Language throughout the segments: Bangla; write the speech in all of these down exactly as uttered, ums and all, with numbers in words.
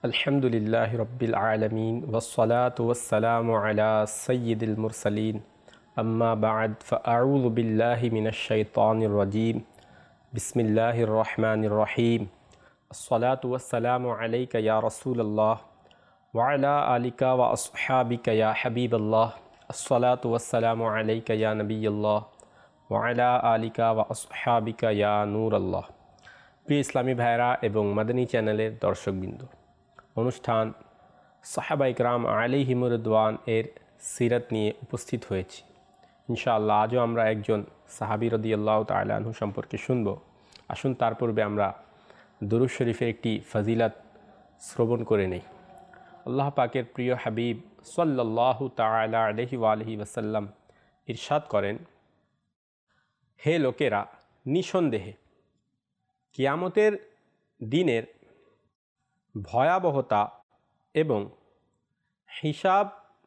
আলহামদুলিল্লাহি রব্বিল আলামিন ওয়াসসালাতু ওয়াসসালামু আলা সাইয়্যিদিল মুরসালিন আম্মা বা'দ ফাআউযু বিল্লাহি মিনাশ শাইতানির রাজীম বিসমিল্লাহির রহমানির রহিম আসসালাতু ওয়াসসালামু আলাইকা ইয়া রাসূলুল্লাহ ওয়া আলা আলিকা ওয়া আসহাবিকা ইয়া হাবিবাল্লাহ আসসালাতু ওয়াসসালামু আলাইকা ইয়া নবিয়্যাল্লাহ ওয়া আলা আলিকা ওয়া আসহাবিকা ইয়া নূরাল্লাহ। প্রিয় ইসলামী ভাইরা এবং মাদানী চ্যানেলের দর্শকবৃন্দ, অনুষ্ঠান সাহাবা ইকরাম আলাইহিমুর রিদওয়ান এর সিরাত নিয়ে উপস্থিত হয়েছি। ইনশাআল্লাহ আজও আমরা একজন সাহাবী রাদিয়াল্লাহু তাআলা আনহু সম্পর্কে শুনব। আসুন তার পূর্বে আমরা দুরূদ শরীফের একটি ফজিলত শ্রবণ করে নেই। আল্লাহ পাকের প্রিয় হাবিব সাল্লাল্লাহু তাআলা আলাইহি ওয়া আলিহি ওয়াসাল্লাম ইরশাদ করেন, হে লোকেরা, নিঃসন্দেহে কিয়ামতের দিনের ভয়াবহতা এবং হিসাব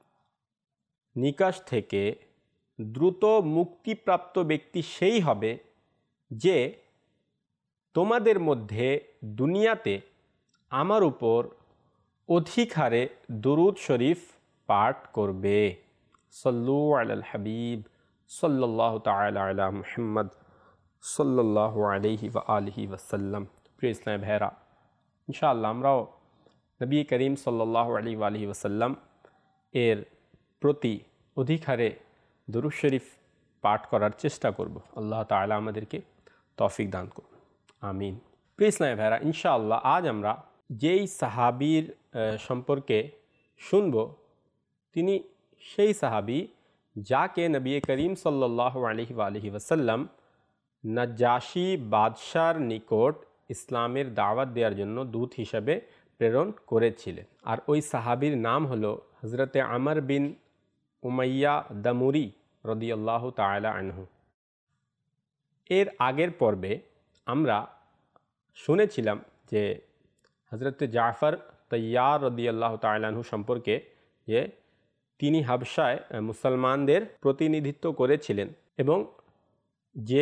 নিকাশ থেকে দ্রুত মুক্তিপ্রাপ্ত ব্যক্তি সেই হবে যে তোমাদের মধ্যে দুনিয়াতে আমার উপর অধিক হারে দুরূদ শরীফ পাঠ করবে। সাল্লু আলাল হাবিব সাল্লাল্লাহু তাআলা আলা মুহাম্মদ সাল্লাল্লাহু আলাইহি ওয়া আলিহি ওয়াসাল্লাম। প্রিয় ইসলামী ভাইরা, ইনশাআল্লাহ আমরাও নবী করিম সাল্লাল্লাহু আলাইহি ওয়া আলিহি ওয়াসাল্লাম এর প্রতি অধিক হারে দুরূদ শরীফ পাঠ করার চেষ্টা করব। আল্লাহ তাআলা আমাদেরকে তৌফিক দান করুন, আমিন। প্রিয় ইসলামী ভাইরা, ইনশাআল্লাহ আজ আমরা যেই সাহাবীর সম্পর্কে শুনব তিনি সেই সাহাবী যাকে নবী করিম সাল্লাল্লাহু আলাইহি ওয়া আলিহি ওয়াসাল্লাম নাজ্জাশী বাদশার নিকট ইসলামের দাওয়াত দেওয়ার জন্য দূত হিসাবে প্রেরণ করেছিলেন। আর ওই সাহাবীর নাম হলো হযরতে আমর বিন উমাইয়া দামুরি রাদিয়াল্লাহু তাআলা আনহু। এর আগের পর্বে আমরা শুনেছিলাম যে হযরতে জাফর তাইয়ার রাদিয়াল্লাহু তাআলা আনহু সম্পর্কে, যে তিনি হাবশায় মুসলমানদের প্রতিনিধিত্ব করেছিলেন এবং যে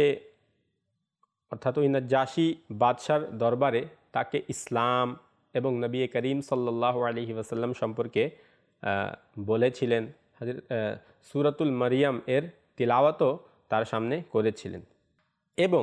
অর্থাৎ ওই নাজ্জাশী বাদশার দরবারে তাকে ইসলাম এবং নবী করিম সাল্লাল্লাহু আলাইহি ওয়াসাল্লাম সম্পর্কে বলেছিলেন। সূরাতুল মারিয়াম এর তিলাওয়াতও তার সামনে করেছিলেন এবং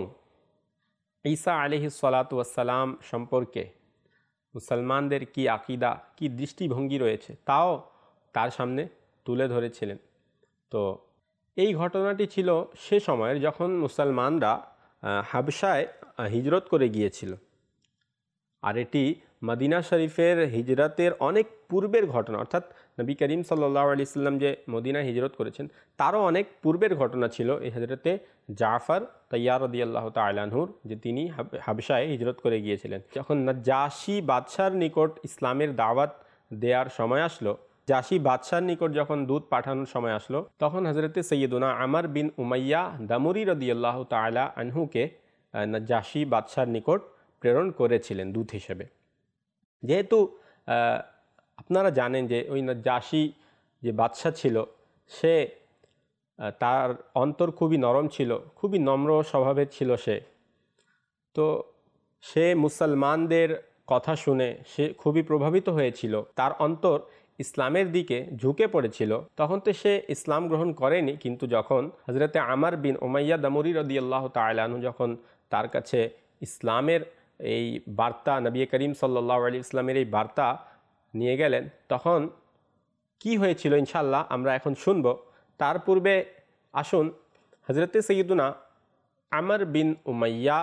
ঈসা আলাইহিস সালাতু ওয়াসসালাম সম্পর্কে মুসলমানদের কি আকীদা, কি দৃষ্টিভঙ্গি রয়েছে তাও তার সামনে তুলে ধরেছিলেন। তো এই ঘটনাটি ছিল সে সময়ের যখন মুসলমানরা হাবশায় হিজরত করে গিয়েছিল। আর এটি মদিনা শরীফের হিজরতের অনেক পূর্বের ঘটনা, অর্থাৎ নবী করিম সাল্লাল্লাহু আলাইহি ওয়াসাল্লাম যে মদিনা হিজরত করেছেন তারও অনেক পূর্বের ঘটনা ছিল এই হযরতে জাফর তাইয়ার রাদিয়াল্লাহু তাআলা আনহুর, যে তিনি হাবশায় হিজরত করে গিয়েছিলেন। যখন নাজ্জাশী বাদশার নিকট ইসলামের দাওয়াত দেওয়ার সময় আসলো, জাশী বাদশার নিকট যখন দূত পাঠানোর সময় আসলো, তখন হযরতে সৈয়দুনা আমর বিন উমাইয়া দামুরি রাদিয়াল্লাহু তাআলা আনহুকে নাজ্জাশী বাদশার নিকট প্রেরণ করেছিলেন দূত হিসেবে। যেহেতু আপনারা জানেন যে ওই নাজ্জাশী যে বাদশা ছিল সে তার অন্তর খুবই নরম ছিল, খুবই নম্র স্বভাবের ছিল সে। তো সে মুসলমানদের কথা শুনে সে খুবই প্রভাবিত হয়েছিল, তার অন্তর ইসলামের দিকে ঝুঁকে পড়েছিল। তখন তো সে ইসলাম গ্রহণ করেনি, কিন্তু যখন হযরতে আমর বিন উমাইয়া দামুরি রাদিয়াল্লাহু তাআলা আনহু যখন তার কাছে ইসলামের এই বার্তা, নবী করিম সাল্লাল্লাহু আলাইহি ওয়াসাল্লামের এই বার্তা নিয়ে গেলেন, তখন কি হয়েছিল ইনশাআল্লাহ আমরা এখন শুনব। তার পূর্বে আসুন হযরতে সৈয়দুনা আমর বিন উমাইয়া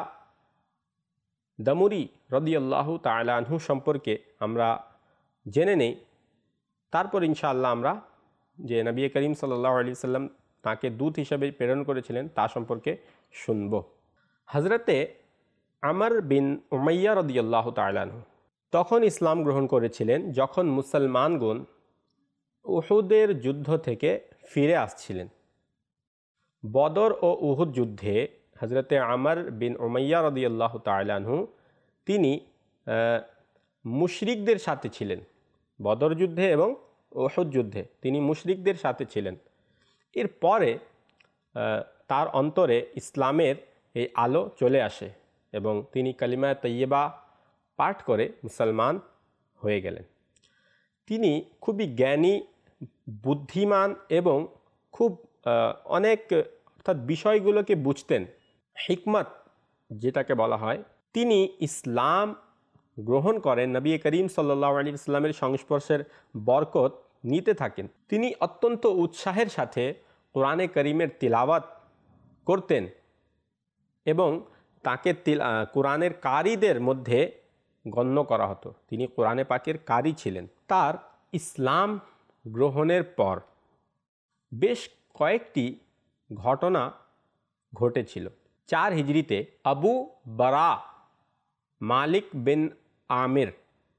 দামুরি রাদিয়াল্লাহু তাআলা আনহু সম্পর্কে আমরা জেনে নেই। তারপর ইনশাআল্লাহ আমরা যে নবী করিম সাল্লাল্লাহু আলাইহি ওয়াসাল্লাম তাকে দূত হিসেবে প্রেরণ করেছিলেন তা সম্পর্কে শুনব। হযরতে আমর বিন উমাইয়া রাদিয়াল্লাহু তাআলা আনহু তখন ইসলাম গ্রহণ করেছিলেন যখন মুসলমানগণ উহুদের যুদ্ধ থেকে ফিরে আসছিলেন। বদর ও উহুদ যুদ্ধে হযরতে আমর বিন উমাইয়া রাদিয়াল্লাহু তাআলা আনহু তিনি মুশরিকদের সাথে ছিলেন। বদর যুদ্ধে এবং উহুদ যুদ্ধে তিনি মুশরিকদের সাথে ছিলেন। এরপরে তার অন্তরে ইসলামের এই আলো চলে আসে এবং তিনি কালিমা তৈয়বা পাঠ করে মুসলমান হয়ে গেলেন। তিনি খুবই জ্ঞানী, বুদ্ধিমান এবং খুব অনেক অর্থাৎ বিষয়গুলোকে বুঝতেন, হিকমত যেটাকে বলা হয়। তিনি ইসলাম গ্রহণ করেন, নবী করিম সাল্লাল্লাহু আলাইহি ওয়াসাল্লামের সংস্পর্শের বরকত নিতে থাকেন। তিনি অত্যন্ত উৎসাহের সাথে কোরআনে করিমের তিলাওয়াত করতেন এবং তাকে কোরআনের কারিদের মধ্যে গণ্য করা হতো। তিনি কোরআনে পাকের কারি ছিলেন। তার ইসলাম গ্রহণের পর বেশ কয়েকটি ঘটনা ঘটেছিল। চার হিজরিতে আবু বারা মালিক বিন আমির,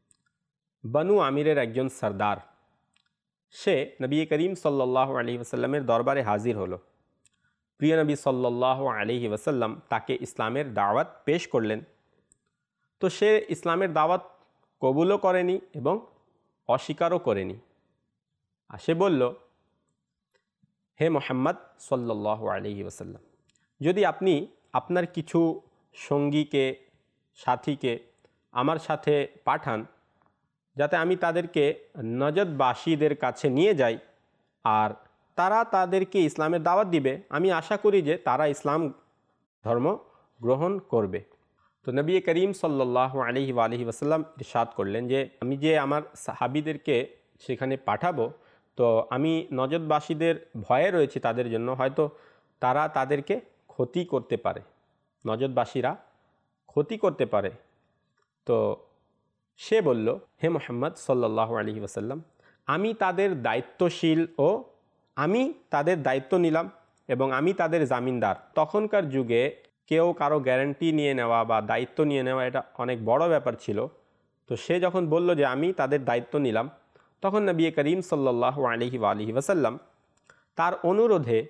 বনু আমিরের একজন সর্দার, সে নবী করিম সাল্লাল্লাহু আলাইহি ওয়াসাল্লামের দরবারে হাজির হলো। প্রিয় নবী সাল্লাল্লাহু আলাইহি ওয়াসাল্লাম তাকে ইসলামের দাওয়াত পেশ করলেন। তো সে ইসলামের দাওয়াত কবুলও করেনি এবং অস্বীকারও করেনি। আর সে বলল, হে মুহাম্মদ সাল্লাল্লাহু আলাইহি ওয়াসাল্লাম, যদি আপনি আপনার কিছু সঙ্গীকে, সাথীকে আমার সাথে পাঠান, যাতে আমি তাদেরকে নজদবাসীদের কাছে নিয়ে যাই আর তারা তাদেরকে ইসলামের দাওয়াত দিবে, আমি আশা করি যে তারা ইসলাম ধর্ম গ্রহণ করবে। তো নবী করিম সাল্লাল্লাহু আলাইহি ওয়া আলিহি ওয়াসাল্লাম ইরশাদ করলেন যে আমি যে আমার সাহাবীদেরকে সেখানে পাঠাবো, তো আমি নজদবাসীদের ভয়ে রয়েছি তাদের জন্য, হয়তো তারা তাদেরকে ক্ষতি করতে পারে, নজদবাসীরা ক্ষতি করতে পারে। তো সে বলল, হে মুহাম্মদ সাল্লাল্লাহু আলাইহি ওয়াসাল্লাম, আমি তাদের দায়িত্বশীল ও আমি তাদের দায়িত্ব নিলাম এবং আমি তাদের জামিনদার। তখনকার যুগে কেউ কারো গ্যারান্টি নিয়ে নেওয়া বা দায়িত্ব নিয়ে নেওয়া এটা অনেক বড় ব্যাপার ছিল। তো সে যখন বলল যে আমি তাদের দায়িত্ব নিলাম, তখন নবী করিম সাল্লাল্লাহু আলাইহি ওয়া আলিহি ওয়াসাল্লাম তার অনুরোধে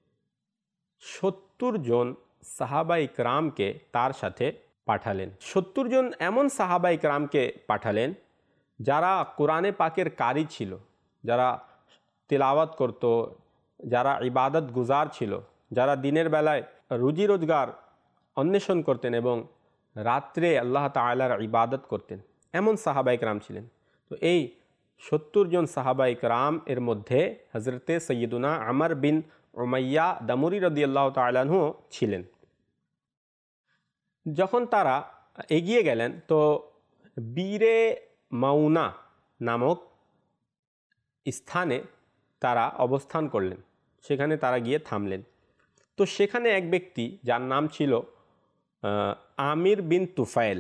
সত্তর জন সাহাবা ইকরামকে তার সাথে পাঠালেন। সত্তর জন এমন সাহাবা ইকরামকে পাঠালেন যারা কোরআনে পাকের কারি ছিল, যারা তিলাওয়াত করত, যারা ইবাদত গুজার ছিল, যারা দিনের বেলায় রুজি রোজগার অন্বেষণ করতেন এবং রাত্রে আল্লাহ তাআলার ইবাদত করতেন, এমন সাহাবা ইকরাম ছিলেন। তো এই সত্তর জন সাহাবা ইকরাম এর মধ্যে হজরতে সৈয়দুনা আমর বিন উমাইয়া দামুরি রাদিয়াল্লাহু তাআলা আনহু ছিলেন। যখন তারা এগিয়ে গেলেন তো বীরে মাউনা নামক স্থানে তারা অবস্থান করলেন, সেখানে তারা গিয়ে থামলেন। তো সেখানে এক ব্যক্তি যার নাম ছিল আমির বিন তুফাইল,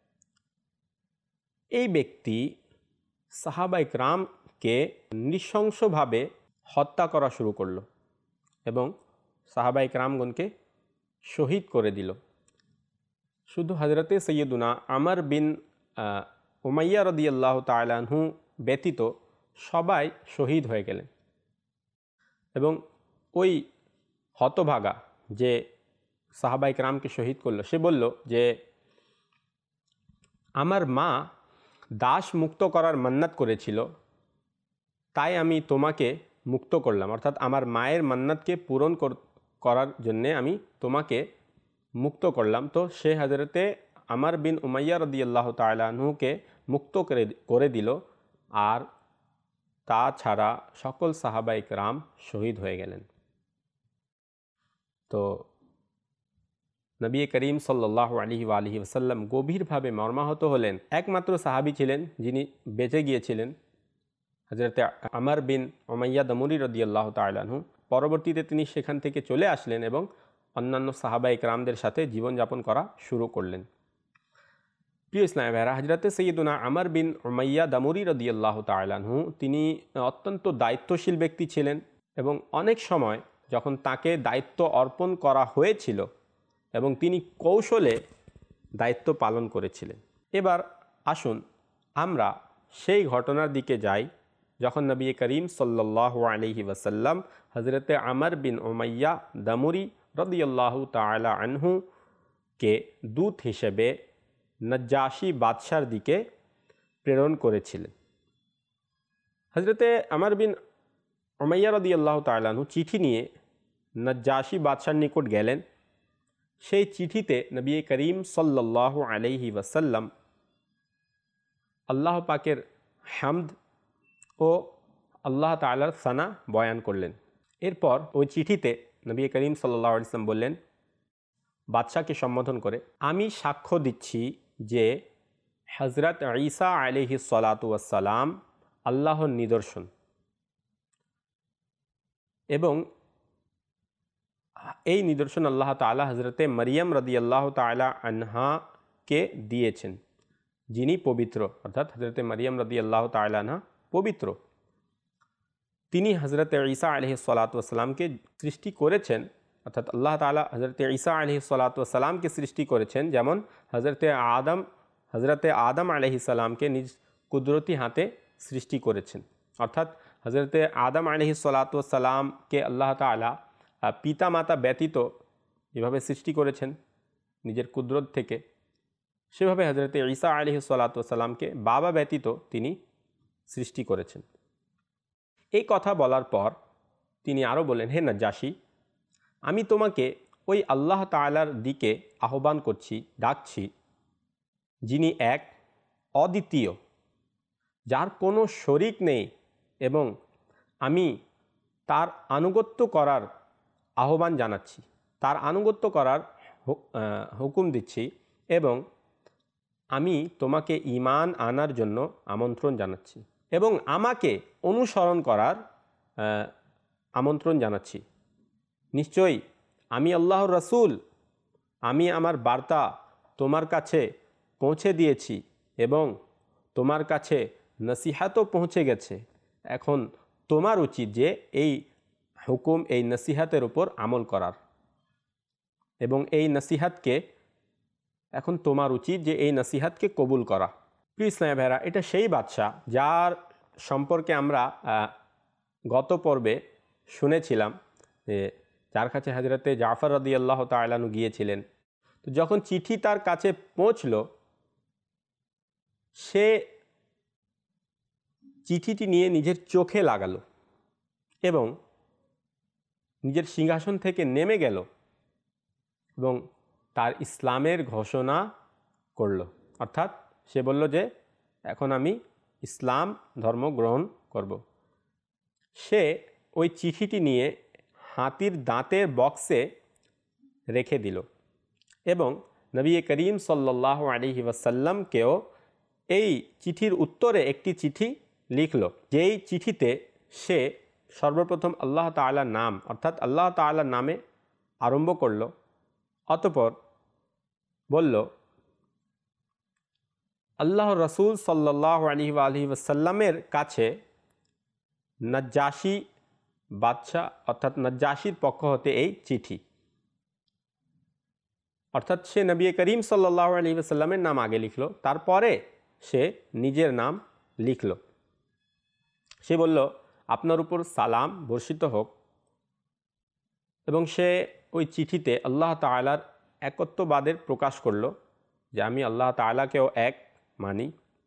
এই ব্যক্তি সাহাবা ইকরামকে নৃশংসভাবে হত্যা করা শুরু করলো এবং সাহাবা ইকরামগণকে শহীদ করে দিল। শুধু হজরতে সৈয়দুনা আমর বিন উমাইয়া রাদিয়াল্লাহু তাআলা আনহু ব্যতীত সবাই শহীদ হয়ে গেলেন। এবং ওই হতভাগা যে সাহাবা ইকরামকে শহীদ করলো, সে বলল যে আমার মা দাস মুক্ত করার মান্নাত করেছিল, তাই আমি তোমাকে মুক্ত করলাম, অর্থাৎ আমার মায়ের মান্নাতকে পূরণ করার জন্যে আমি তোমাকে মুক্ত করলাম। তো সে হজরতে আমর বিন উমাইয়া রাদিয়াল্লাহু তাআলা আনহুকে মুক্ত করে করে দিল আর তাছাড়া সকল সাহাবা ইকরাম শহীদ হয়ে গেলেন। তো নবী করিম সাল্লাল্লাহু আলাইহি ওয়া আলিহি ওয়াসাল্লাম গভীরভাবে মর্মাহত হলেন। একমাত্র সাহাবী ছিলেন যিনি বেঁচে গিয়েছিলেন, হযরতে আমর বিন উমাইয়া দামুরি রাদিয়াল্লাহু তাআলা আনহু। পরবর্তীতে তিনি সেখান থেকে চলে আসলেন এবং অন্যান্য সাহাবা ইকরামদের সাথে জীবনযাপন করা শুরু করলেন। প্রিয় ইসলামী ভাইরা, হযরতে সৈয়দুনা আমর বিন উমাইয়া দামুরি রাদিয়াল্লাহু তাআলা আনহু তিনি অত্যন্ত দায়িত্বশীল ব্যক্তি ছিলেন এবং অনেক সময় যখন তাকে দায়িত্ব অর্পণ করা হয়েছিল এবং তিনি কৌশলে দায়িত্ব পালন করেছিলেন। এবার আসুন আমরা সেই ঘটনার দিকে যাই যখন নবী করিম সাল্লাল্লাহু আলাইহি ওয়াসাল্লাম হযরতে আমর বিন উমাইয়া দামুরি রাদিয়াল্লাহু তাআলা আনহু কে দূত হিসেবে নজ্জাশী বাদশার দিকে প্রেরণ করেছিলেন। হযরতে আমর বিন উমাইয়া রাদিয়াল্লাহু তাআলা আনহু চিঠি নিয়ে নজ্জাশী বাদশার নিকট গেলেন। সেই চিঠিতে নবী করিম সাল্লাল্লাহু আলাইহি ওয়াসাল্লাম আল্লাহ পাকের হামদ ও আল্লাহ তাআলার সানা বয়ান করলেন। এরপর ওই চিঠিতে নবী করিম সাল্লাল্লাহু আলাইহি ওয়াসাল্লাম বললেন বাদশাকে সম্বোধন করে, আমি সাক্ষ্য দিচ্ছি যে হযরত ঈসা আলাইহিস সালাতু ওয়াস সালাম আল্লাহর নিদর্শন এবং এই নিদর্শন আল্লাহ তাআলা হযরতে মারিয়াম রাদিয়াল্লাহু তাআলা আনহাকে দিয়েছেন, যিনি পবিত্র, অর্থাৎ হযরতে মারিয়াম রাদিয়াল্লাহু তাআলা আনহা পবিত্র। তিনি হযরতে ঈসা আলাইহিস সালাতু ওয়াস সালামকে সৃষ্টি করেছেন, অর্থাৎ আল্লাহ তাআলা হযরতে ঈসা আলাইহিস সালাতু ওয়াস সালামকে সৃষ্টি করেছেন, যেমন হযরতে আদম হযরতে আদম আলাইহিস সালামকে নিজ কুদরতি হাতে সৃষ্টি করেছেন। অর্থাৎ হযরতে আদম আলাইহিস সালাতু ওয়াস সালামকে আল্লাহ তাআলা পিতা মাতা ব্যতীত যেভাবে সৃষ্টি করেছেন নিজের কুদরত থেকে, সেভাবে হযরতে ঈসা আলাইহিস সালাতু ওয়াস সালামকে বাবা ব্যতীত তিনি সৃষ্টি করেছেন। এই কথা বলার পর তিনি আরও বলেন, হে নাজ্জাশী, আমি তোমাকে ওই আল্লাহ তাআলার দিকে আহ্বান করছি, ডাকছি, যিনি এক, অদ্বিতীয়, যার কোনো শরিক নেই, এবং আমি তার আনুগত্য করার আহ্বান জানাচ্ছি, তার আনুগত্য করার হুকুম দিচ্ছি, এবং আমি তোমাকে ঈমান আনার জন্য আমন্ত্রণ জানাচ্ছি এবং আমাকে অনুসরণ করার আমন্ত্রণ জানাচ্ছি। নিশ্চয়ই আমি আল্লাহর রাসূল, আমি আমার বার্তা তোমার কাছে পৌঁছে দিয়েছি এবং তোমার কাছে নসিহাতও পৌঁছে গেছে। এখন তোমার উচিত যে এই হুকুম, এই নসিহাতের উপর আমল করার, এবং এই নসিহাতকে এখন তোমার উচিত যে এই নসিহাতকে কবুল করা। প্রিয় ইসলামী ভাইরা, এটা সেই বাদশাহ যার সম্পর্কে আমরা গত পর্বে শুনেছিলাম যে যার কাছে হযরতে জাফর রাদিয়াল্লাহু তাআলা আনহু গিয়েছিলেন। তো যখন চিঠি তার কাছে পৌঁছল, সে চিঠিটি নিয়ে নিজের চোখে লাগালো এবং নিজের সিংহাসন থেকে নেমে গেল এবং তার ইসলামের ঘোষণা করল। অর্থাৎ সে বলল যে এখন আমি ইসলাম ধর্ম গ্রহণ করব। সে ওই চিঠিটি নিয়ে হাতির দাঁতের বক্সে রেখে দিল এবং নবী করিম সাল্লাল্লাহু আলাইহি ওয়াসাল্লামকেও এই চিঠির উত্তরে একটি চিঠি লিখল, যেই চিঠিতে সে সর্বপ্রথম আল্লাহ তাআলার নাম, অর্থাৎ আল্লাহ তাআলার নামে আরম্ভ করল। অতঃপর বলল, আল্লাহর রাসূল সাল্লাল্লাহু আলাইহি ওয়া আলিহি ওয়াসাল্লামের কাছে নাজ্জাশী বাদশাহ, অর্থাৎ নাজ্জাশীর পক্ষ হতে এই চিঠি। অর্থাৎ সে নবী করিম সাল্লাল্লাহু আলাইহি ওয়াসাল্লামের নাম আগে লিখল, তারপরে সে নিজের নাম লিখল। সে বলল, আপনার উপর সালাম বর্ষিত হোক, এবং সে ওই চিঠিতে আল্লাহ তাআলার একত্ববাদের প্রকাশ করল যে আমি আল্লাহ তাআলাকেও এক মানি,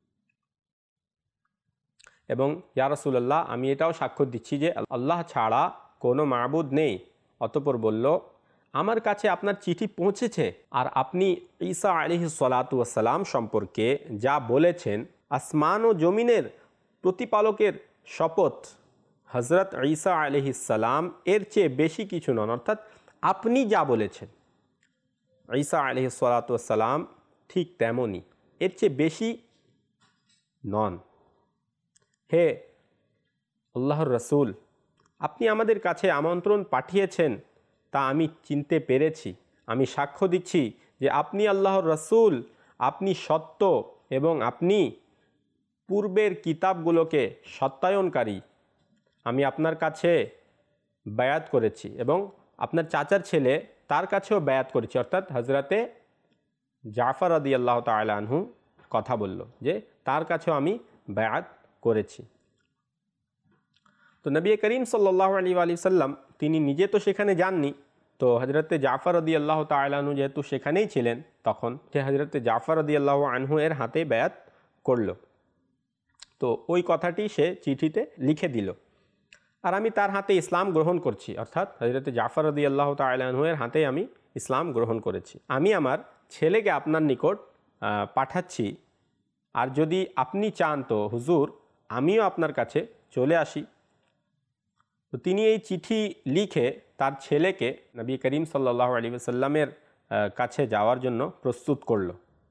এবং ইয়া রাসূলুল্লাহ, আমি এটাও সাক্ষ্য দিচ্ছি যে আল্লাহ ছাড়া কোনো মাবুদ নেই। অতঃপর বলল, আমার কাছে আপনার চিঠি পৌঁছেছে, আর আপনি ঈসা আলাইহিস সালাতু ওয়াস সালাম সম্পর্কে যা বলেছেন, আসমান ও জমিনের প্রতিপালকের শপথ, হযরত ঈসা আলাইহিস সালাম এর চেয়ে বেশি কিছু নন। অর্থাৎ আপনি যা বলেছেন ঈসা আলাইহিস সালাতু ওয়াস সালাম ঠিক তেমনই, এর চেয়ে বেশি নন। হে আল্লাহর রাসূল, আপনি আমাদের কাছে আমন্ত্রণ পাঠিয়েছেন তা আমি চিনতে পেরেছি। আমি সাক্ষ্য দিচ্ছি যে আপনি আল্লাহর রাসূল, আপনি সত্য, এবং আপনি পূর্বের কিতাবগুলোকে সত্যায়নকারী। আমি আপনার কাছে বায়াত করেছি এবং আপনার চাচার ছেলে তার কাছেও বায়াত করেছি। অর্থাৎ হযরতে জাফর রাদিয়াল্লাহু তাআলা আনহু কথা বলল যে তার কাছেও আমি বায়াত করেছি। তো নবী করিম সাল্লাল্লাহু আলাইহি ওয়া সাল্লাম তিনি নিজে তো সেখানে যাননি, তো হযরতে জাফর রাদিয়াল্লাহু তাআলা আনহু যেহেতু সেখানেই ছিলেন, তখন সে হযরতে জাফর রাদিয়াল্লাহু আনহু এর হাতে বায়াত করল। তো ওই কথাটি সে চিঠিতে লিখে দিল, আর আমি তার হাতে ইসলাম গ্রহণ করছি। অর্থাৎ হযরতে জাফর রাদিয়াল্লাহু তাআলা আনহু এর হাতে আমি ইসলাম গ্রহণ করেছি। আমি আমার ছেলেকে আপনার নিকট পাঠাচ্ছি, আর যদি আপনি চান তো হুজুর আমিও আপনার কাছে চলে আসি। তো তিনি এই চিঠি লিখে তার ছেলেকে নবী করিম সাল্লাল্লাহু আলাইহি ওয়াসাল্লামের কাছে যাওয়ার জন্য প্রস্তুত করল।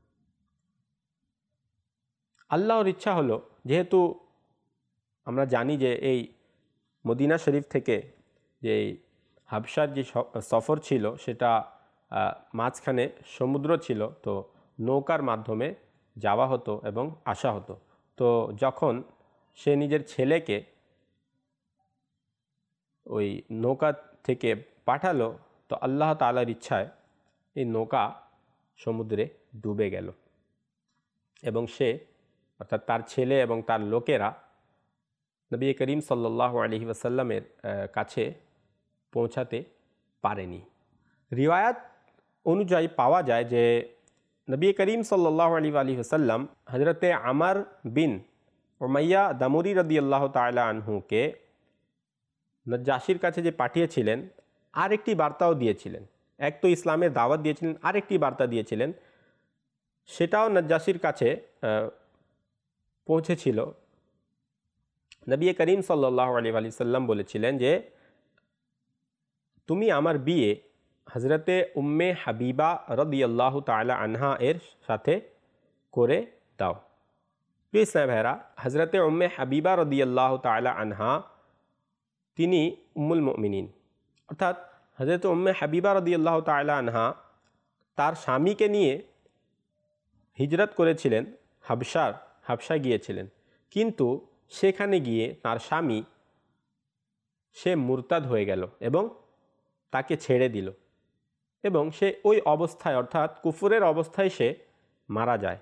আল্লাহর ইচ্ছা হলো, যেহেতু আমরা জানি যে এই মদিনা শরীফ থেকে যে হাবশার যে সফর ছিল সেটা মাঝখানে সমুদ্র ছিল, তো নৌকার মাধ্যমে যাওয়া হতো এবং আসা হতো। তো যখন সে নিজের ছেলেকে ওই নৌকা থেকে পাঠালো, তো আল্লাহ তাআলার ইচ্ছায় এই নৌকা সমুদ্রে ডুবে গেল এবং সে অর্থাৎ তার ছেলে এবং তার লোকেরা নবী করিম সাল্লাল্লাহু আলাইহি ওয়াসাল্লামের কাছে পৌঁছাতে পারেনি। রিওয়ায়াত অনুযায়ী পাওয়া যায় যে নবী করিম সাল্লাল্লাহু আলাইহি ওয়াসাল্লাম হজরতে আমর বিন উমাইয়া দামুরি রাদিয়াল্লাহু তাআলা আনহুকে নজ্জাশির কাছে যে পাঠিয়েছিলেন আরেকটি বার্তাও দিয়েছিলেন। এক তো ইসলামের দাওয়াত দিয়েছিলেন, আরেকটি বার্তা দিয়েছিলেন, সেটাও নজ্জাশির কাছে পৌঁছেছিল। নবী করিম সাল্লাল্লাহু আলাইহি ওয়াসাল্লাম বলেছিলেন যে তুমি আমার বিয়ে হজরতে উম্মে হাবিবা রাদিয়াল্লাহু তাআলা আনহা এর সাথে করে দাও। প্রিয় ইসলাম ভাইরা, হজরতে উম্মে হাবিবা রাদিয়াল্লাহু তাআলা আনহা তিনি উম্মুল মুমিনিন, অর্থাৎ হজরত উম্মে হাবিবা রাদিয়াল্লাহু তাআলা আনহা তার স্বামীকে নিয়ে হিজরত করেছিলেন, হাবশার হাবশায় গিয়েছিলেন, কিন্তু সেখানে গিয়ে তার স্বামী সে মুরতাদ হয়ে গেল এবং তাকে ছেড়ে দিল এবং সে ওই অবস্থায় অর্থাৎ কুফরের অবস্থায় সে মারা যায়।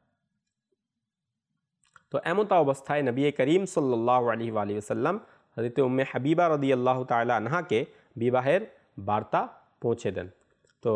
তো এমতা অবস্থায় নবী করিম সাল্লাল্লাহু আলাইহি ওয়াসাল্লাম হযরত উম্মে হাবিবা রাদিয়াল্লাহু তাআলা আনহাকে বিবাহের বার্তা পৌঁছে দেন। তো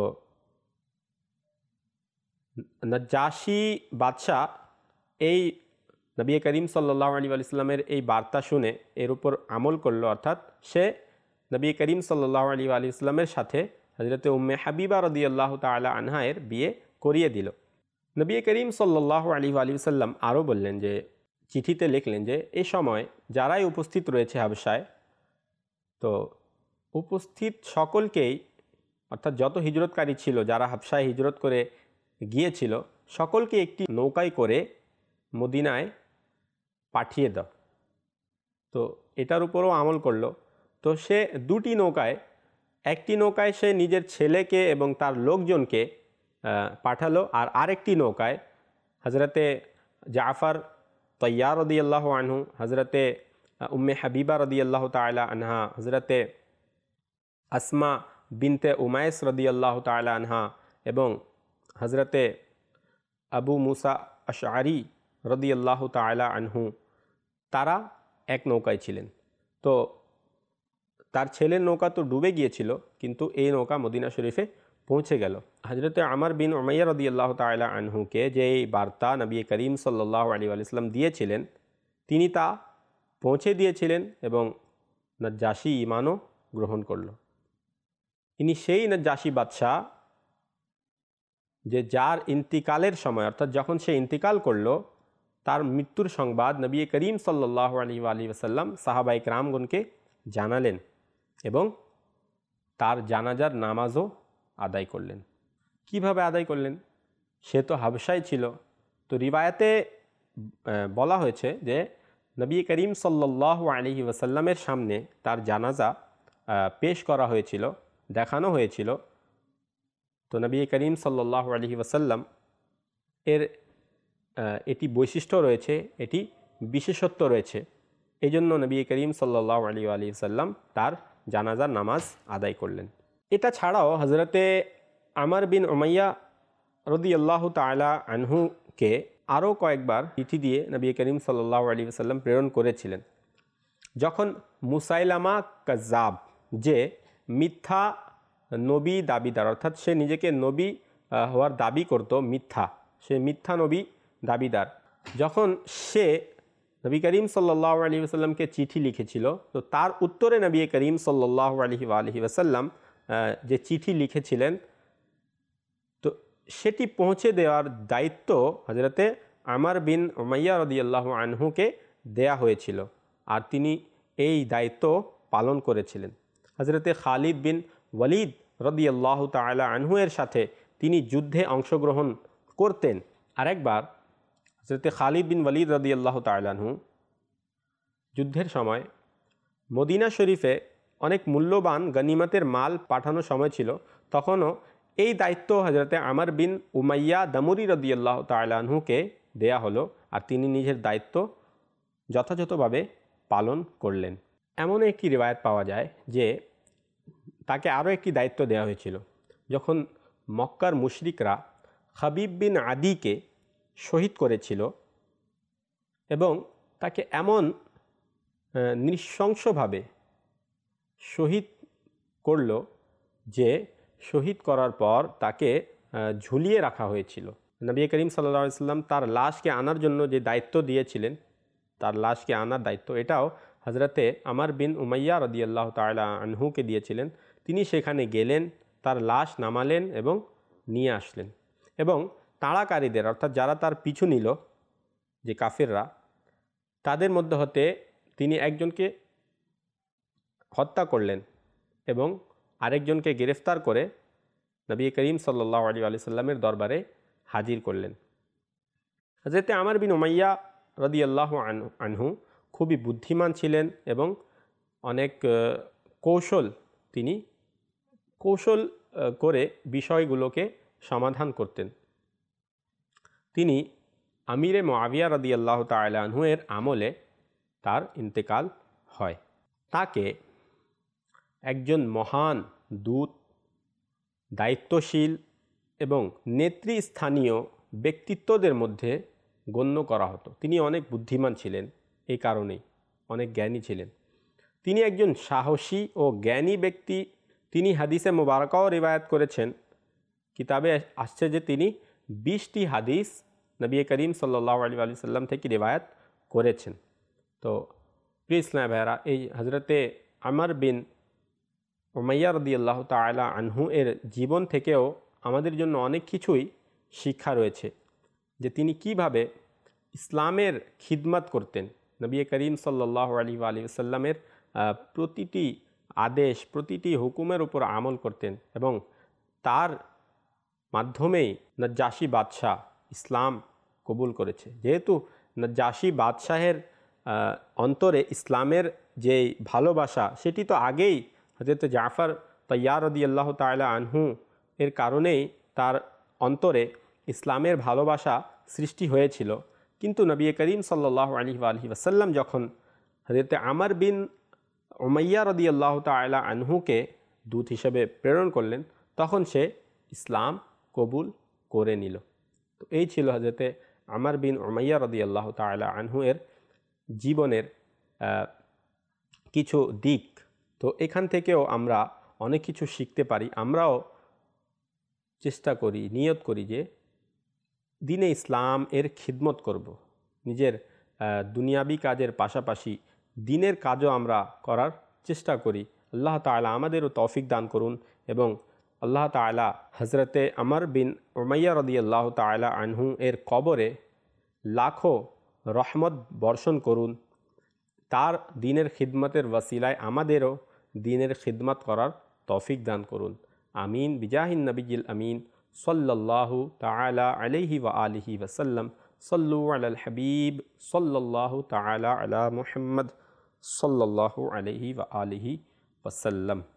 নজ্জাশী বাদশাহ এই নবী করিম সাল্লাল্লাহু আলাইহি ওয়াসাল্লামের এই বার্তা শুনে এর উপর আমল করলো, অর্থাৎ সে নবী করিম সাল্লাল্লাহু আলাইহি ওয়াসাল্লামের সাথে হযরত উম্মে হাবিবা রাদিয়াল্লাহু তাআলা আনহা এর বিয়ে করিয়ে দিল। নবী করিম সাল্লাল্লাহু আলাইহি ওয়াসাল্লাম আরও বললেন যে, চিঠিতে লিখলেন যে এই সময় যারাই উপস্থিত রয়েছে হাবশায়, তো উপস্থিত সকলকেই অর্থাৎ যত হিজরতকারী ছিল যারা হাবশায় হিজরত করে গিয়েছিল সকলকে একটি নৌকায় করে মদিনায় পাঠিয়ে দাও। তো এটার উপরও আমল করলো। তো সে দুটি নৌকায়, একটি নৌকায় সে নিজের ছেলেকে এবং তার লোকজনকে পাঠালো, আর আরেকটি নৌকায় হজরতে জাফর তৈয়ার রাদিয়াল্লাহু আনহু, হজরতে উম্মে হাবিবা রাদিয়াল্লাহু তাআলা আনহা, হজরতে আসমা বিনতে উমাইস রাদিয়াল্লাহু তাআলা আনহা এবং হজরতে আবু মুসা আশআরি রাদিয়াল্লাহু তাআলা আনহু, তারা এক নৌকায় ছিলেন। তো তার ছেলের নৌকা তো ডুবে গিয়েছিল, কিন্তু এই নৌকা মদিনা শরীফে পৌঁছে গেল। হজরতে আমর বিন উমাইয়া রাদিয়াল্লাহু তাআলা আনহুকে যে এই বার্তা নবী করিম সাল্লাল্লাহু আলাইহি ওয়াসাল্লাম দিয়েছিলেন, তিনি তা পৌঁছে দিয়েছিলেন এবং নজ্জাশী ঈমানও গ্রহণ করল। ইনি সেই নজ্জাশী বাদশাহ যে যার ইন্তিকালের সময় অর্থাৎ যখন সে ইন্তিকাল করল, তার মৃত্যুর সংবাদ নবী করিম সাল্লাল্লাহু আলাইহি ওয়াসাল্লাম সাহাবায়ে কেরামগণকে জানালেন এবং তার জানাজার নামাজও আদায় করলেন। কিভাবে আদায় করলেন? সে তো হাবশায় ছিল। তো রিবায়াতে বলা হয়েছে যে নবী করিম সাল্লাল্লাহু আলাইহি ওয়াসাল্লামের সামনে তার জানাজা পেশ করা হয়েছিল, দেখানো হয়েছিল। তো নবী করিম সাল্লাল্লাহু আলাইহি ওয়াসাল্লাম এর এটি বৈশিষ্ট্য রয়েছে, এটি বিশেষত্ব রয়েছে, এই জন্য নবী করিম সাল্লাল্লাহু আলাইহি ওয়াসাল্লাম তার জানাজার নামাজ আদায় করলেন। এটা ছাড়াও হজরতে আমর বিন উমাইয়া রাদিয়াল্লাহু তাআলা আনহুকে আরও কয়েকবার চিঠি দিয়ে নবী করিম সাল্লাল্লাহু আলাইহি ওয়াসাল্লাম প্রেরণ করেছিলেন। যখন মুসাইলামা কাজ্জাব, যে মিথ্যা নবী দাবিদার, অর্থাৎ সে নিজেকে নবী হওয়ার দাবি করত, মিথ্যা, সে মিথ্যা নবী দাবিদার, যখন সে নবী করিম সাল্লাল্লাহু আলাইহি ওয়াসাল্লামকে চিঠি লিখেছিল, তো তার উত্তরে নবী করিম সাল্লাল্লাহু আলাইহি ওয়াসাল্লাম যে চিঠি লিখেছিলেন, তো সেটি পৌঁছে দেওয়ার দায়িত্ব হজরতে আমার বিন উমাইয়া রাদিয়াল্লাহু আনহুকে দেয়া হয়েছিল আর তিনি এই দায়িত্ব পালন করেছিলেন। হযরতে খালিদ বিন ওয়ালিদ রাদিয়াল্লাহু তাআলা আনহু এর সাথে তিনি যুদ্ধে অংশগ্রহণ করতেন। আরেকবার হযরতে খালিদ বিন ওয়ালিদ রাদিয়াল্লাহু তাআলা আনহু যুদ্ধের সময় মদিনা শরীফে অনেক মূল্যবান গনিমতের মাল পাঠানোর সময় ছিল, তখনও এই দায়িত্ব হযরতে আমর বিন উমাইয়া দামুরি রাদিয়াল্লাহু তাআলা আনহুকে দেয়া হলো আর তিনি নিজের দায়িত্ব যথাযথভাবে পালন করলেন। এমন একটি রিওয়ায়াত পাওয়া যায় যে তাকে আরও একটি দায়িত্ব দেওয়া হয়েছিল। যখন মক্কার মুশরিকরা হাবিব বিন আদিকে শহীদ করেছিল এবং তাকে এমন নৃশংসভাবে শহীদ করল যে শহীদ করার পর তাকে ঝুলিয়ে রাখা হয়েছিল। নবী করিম সাল্লাল্লাহু আলাইহি ওয়াসাল্লাম তার লাশকে আনার জন্য যে দায়িত্ব দিয়েছিলেন, তার লাশকে আনার দায়িত্ব এটাও হযরতে আমর বিন উমাইয়া রাদিয়াল্লাহু তাআলা আনহুকে দিয়েছিলেন। তিনি সেখানে গেলেন, তার লাশ নামালেন এবং নিয়ে আসলেন এবং তাড়াকারীদের অর্থাৎ যারা তার পিছু নিল যে কাফিররা, তাদের মধ্যে হতে তিনি একজনকে হত্যা করলেন এবং আরেকজনকে গ্রেফতার করে নবী করিম সাল্লাল্লাহু আলাইহি ওয়াসাল্লামের দরবারে হাজির করলেন। হযরতে আমর বিন উমাইয়া রাদিয়াল্লাহু আনহু খুবই বুদ্ধিমান ছিলেন এবং অনেক কৌশল তিনি কৌশল করে বিষয়গুলোকে সমাধান করতেন। তিনি আমিরে মুআবিয়া রাদিয়াল্লাহু তাআলা আনহু এর আমলে তার ইন্তেকাল হয়। তাকে একজন মহান দূত, দায়িত্বশীল এবং নেতৃস্থানীয় ব্যক্তিত্বদের মধ্যে গণ্য করা হতো। তিনি অনেক বুদ্ধিমান ছিলেন, এই কারণেই অনেক জ্ঞানী ছিলেন। তিনি একজন সাহসী ও জ্ঞানী ব্যক্তি। তিনি হাদিসে মুবারাকাও রিওয়ায়াত করেছেন, কিতাবে আসছে যে তিনি বিশটি হাদিস নবী করিম সাল্লাল্লাহু আলাইহি ওয়াসাল্লাম থেকে রিওয়ায়াত করেছেন। তো প্রিয় ইসলাম ভাইরা, এই হযরতে আমর বিন উমাইয়া রাদিয়াল্লাহু তাআলা আনহু এর জীবন থেকেও আমাদের জন্য অনেক কিছুই শিক্ষা রয়েছে, যে তিনি কিভাবে ইসলামের খিদমত করতেন, নবী করিম সাল্লাল্লাহু আলাইহি ওয়াসাল্লামের প্রতিটি আদেশ, প্রতিটি হুকুমের উপর আমল করতেন এবং তার মাধ্যমেই নজ্জাশী বাদশাহ ইসলাম কবুল করেছে। যেহেতু নজ্জাশী বাদশাহের অন্তরে ইসলামের যে ভালোবাসা সেটি তো আগেই হযরত জাফর তাইয়ার রাদিয়াল্লাহু তাআলা আনহু এর কারণেই তার অন্তরে ইসলামের ভালোবাসা সৃষ্টি হয়েছিল। কিন্তু নবী করিম সাল্লাল্লাহু আলাইহি ওয়াসাল্লাম যখন হযরত আমর বিন উমাইয়া রাদিয়াল্লাহু তাআলা আনহুকে দূত হিসেবে প্রেরণ করলেন, তখন সে ইসলাম কবুল করে নিল। তো এই ছিল হযরতে আমর বিন উমাইয়া রাদিয়াল্লাহু তাআলা আনহু এর জীবনের কিছু দিক। তো এখান থেকেও আমরা অনেক কিছু শিখতে পারি। আমরাও চেষ্টা করি, নিয়ত করি যে দ্বীনে ইসলাম এর খিদমত করব, নিজের দুনিয়াবি কাজের পাশাপাশি দ্বীনের কাজও আমরা করার চেষ্টা করি। আল্লাহ তাআলা আমাদেরও তৌফিক দান করুন এবং আল্লাহ তাআলা হযরতে আমর বিন উমাইয়া রাদিয়াল্লাহু তাআলা আনহু এর কবরে লাখো রহমত বর্ষণ করুন। তার দ্বীনের খিদমতের ওয়াসিলায় আমাদেরও দ্বীনের খিদমত করার তৌফিক দান করুন। আমিন বিজাহিন নবিয়্যিল আমিন সাল্লাল্লাহু তাআলা আলাইহি ওয়া আলিহি ওয়াসাল্লাম। সাল্লু আলাল হাবিব সাল্লাল্লাহু তাআলা আলা মুহাম্মদ সাল্লাল্লাহু আলাইহি ওয়া আলিহি ওয়াসাল্লাম।